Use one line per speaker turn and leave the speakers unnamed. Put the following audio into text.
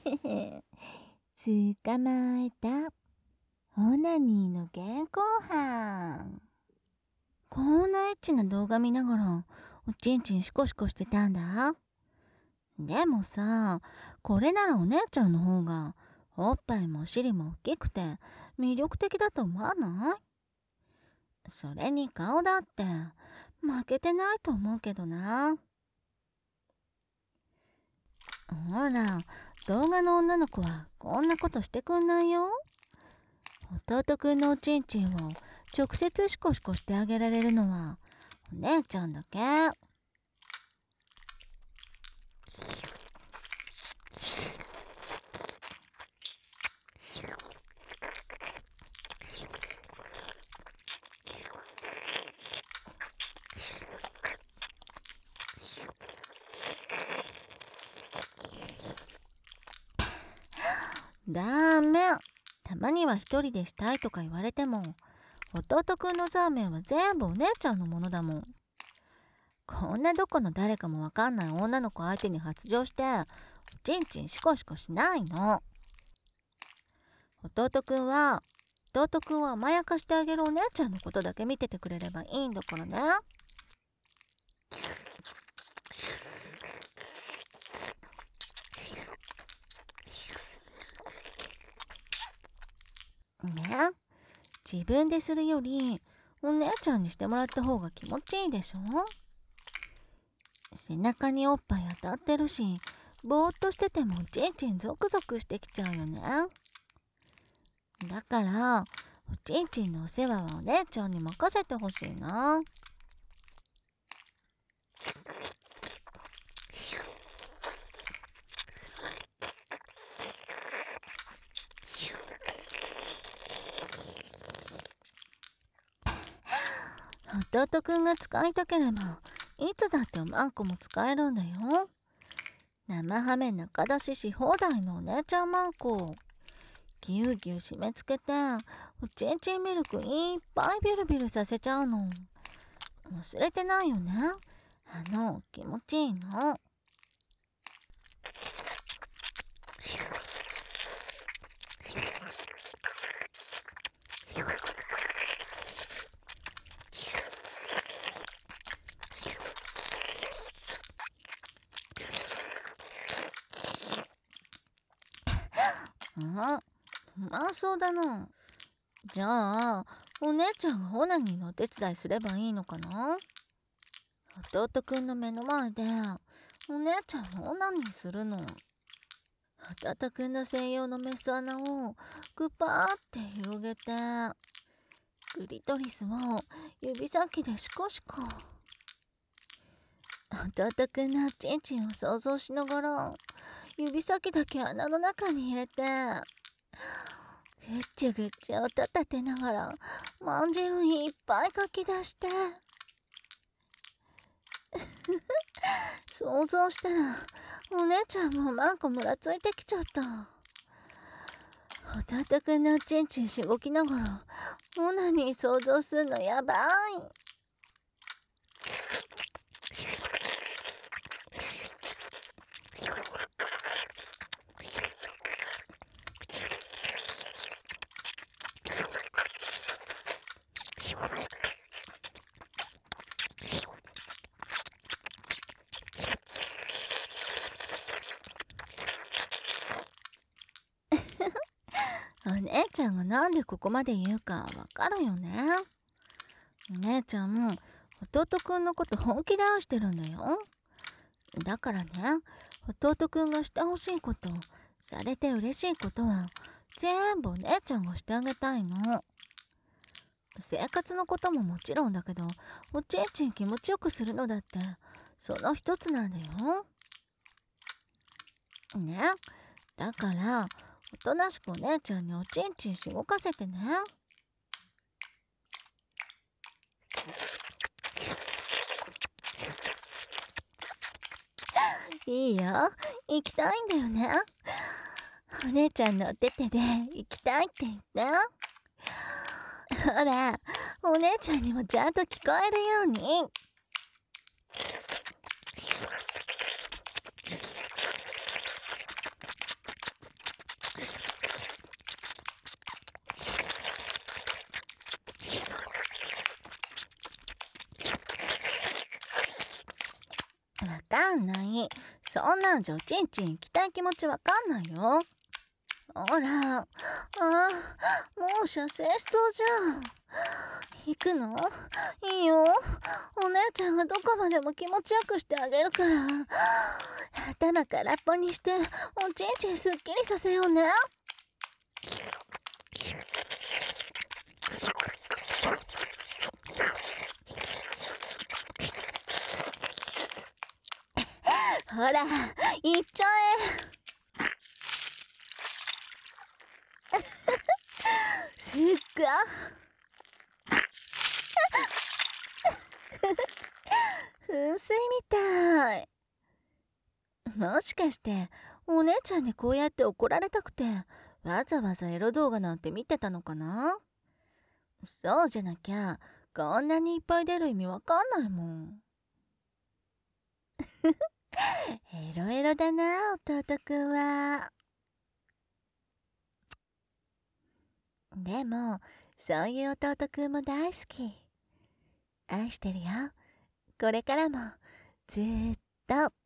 捕まえた。オナニーの現行犯。こんなエッチな動画見ながらおちんちんシコシコしてたんだ。でもさ、これならお姉ちゃんの方がおっぱいもお尻も大きくて魅力的だと思わない？それに顔だって負けてないと思うけどな。ほら、動画の女の子はこんなことしてくんないよ。弟くんのおちんちんを直接シコシコしてあげられるのはお姉ちゃんだけ。ダメ。たまには一人でしたいとか言われても、弟くんのザーメンは全部お姉ちゃんのものだもん。こんなどこの誰かもわかんない女の子相手に発情して、おちんちんシコシコしないの。弟くんは甘やかしてあげるお姉ちゃんのことだけ見ててくれればいいんだからね。ね、自分でするよりお姉ちゃんにしてもらった方が気持ちいいでしょ。背中におっぱい当たってるし、ぼーっとしててもちんちんゾクゾクしてきちゃうよね。だからおちんちんのお世話はお姉ちゃんに任せてほしいな。弟くんが使いたければいつだってマンコも使えるんだよ。生ハメ中出しし放題のお姉ちゃんマンコ。ぎゅうぎゅう締め付けておちんちんミルクいっぱいビルビルさせちゃうの。忘れてないよね、気持ちいいの。うまそうだな。じゃあお姉ちゃんがオナニーのお手伝いすればいいのかな。弟くんの目の前でお姉ちゃんがオナニーするの。弟くんの専用のメス穴をグパーって広げて、クリトリスを指先でシコシコ。弟くんのおちんちんを想像しながら指先だけ穴の中に入れて、ぐっちゅぐっちゅ音立てながらまんじるいっぱいかき出して想像したらお姉ちゃんもマンコむらついてきちゃった。弟くんのおちんちんしごきながらオナニー想像すんのやばい。お姉ちゃんがなんでここまで言うかわかるよね。お姉ちゃん弟くんのこと本気で愛してるんだよ。だからね、弟くんがしてほしいこと、されて嬉しいことは全部お姉ちゃんがしてあげたいの。生活のことももちろんだけど、おちんちん気持ちよくするのだってその一つなんだよ。ね、だからおとなしくお姉ちゃんにおちんちんしごかせてね。いいよ、行きたいんだよね。お姉ちゃんのお手手で行きたいって言って。ほら、お姉ちゃんにもちゃんと聞こえるように。 んない。そんなんじゃおちんちん行きたい気持ちわかんないよ。ほら、もう射精しそうじゃん。行くの？いいよ。お姉ちゃんがどこまでも気持ちよくしてあげるから。頭空っぽにしておちんちんすっきりさせようね。ほら、行っちゃえ。すっご噴水みたい。もしかしてお姉ちゃんにこうやって怒られたくてわざわざエロ動画なんて見てたのかな？そうじゃなきゃこんなにいっぱい出る意味わかんないもん。エロエロだな弟くんは。でもそういう弟くんも大好き。愛してるよ。これからもずーっと。